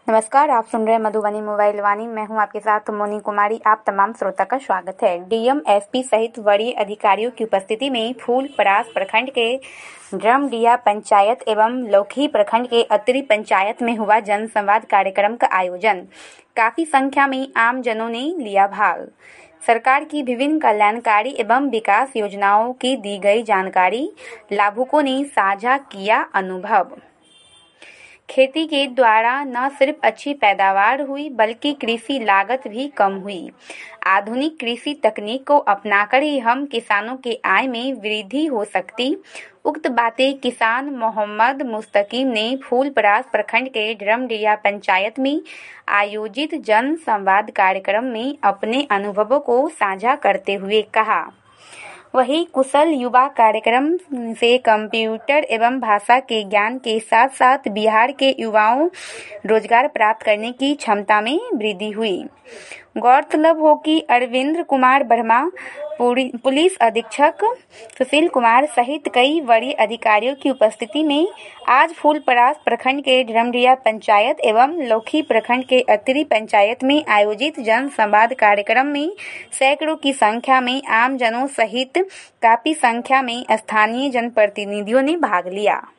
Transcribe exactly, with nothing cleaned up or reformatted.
नमस्कार, आप सुन रहे हैं मधुबनी मोबाइल वाणी। मैं हूं आपके साथ मोनी कुमारी। आप तमाम श्रोता का स्वागत है। डीएम, एसपी सहित वरीय अधिकारियों की उपस्थिति में फूलपरास प्रखंड के ड्रमडिया पंचायत एवं लौखी प्रखंड के अतरी पंचायत में हुआ जनसंवाद कार्यक्रम का आयोजन। काफी संख्या में आमजनों ने लिया भाग। सरकार की विभिन्न कल्याणकारी एवं विकास योजनाओं की दी गई जानकारी, लाभुकों ने साझा किया अनुभव। खेती के द्वारा न सिर्फ अच्छी पैदावार हुई बल्कि कृषि लागत भी कम हुई। आधुनिक कृषि तकनीक को अपनाकर ही हम किसानों के आय में वृद्धि हो सकती। उक्त बातें किसान मोहम्मद मुस्तकीम ने फूलपरास प्रखंड के ड्रमडिया पंचायत में आयोजित जन संवाद कार्यक्रम में अपने अनुभवों को साझा करते हुए कहा। वही कुशल युवा कार्यक्रम से कंप्यूटर एवं भाषा के ज्ञान के साथ साथ बिहार के युवाओं रोजगार प्राप्त करने की क्षमता में वृद्धि हुई। गौरतलब हो कि अरविंद कुमार वर्मा, पुलिस अधीक्षक सुशील कुमार सहित कई वरीय अधिकारियों की उपस्थिति में आज फूलपरास प्रखंड के ड्रमडिया पंचायत एवं लौखी प्रखंड के अतरी पंचायत में आयोजित जन संवाद कार्यक्रम में सैकड़ों की संख्या में आमजनों सहित काफी संख्या में स्थानीय जनप्रतिनिधियों ने भाग लिया।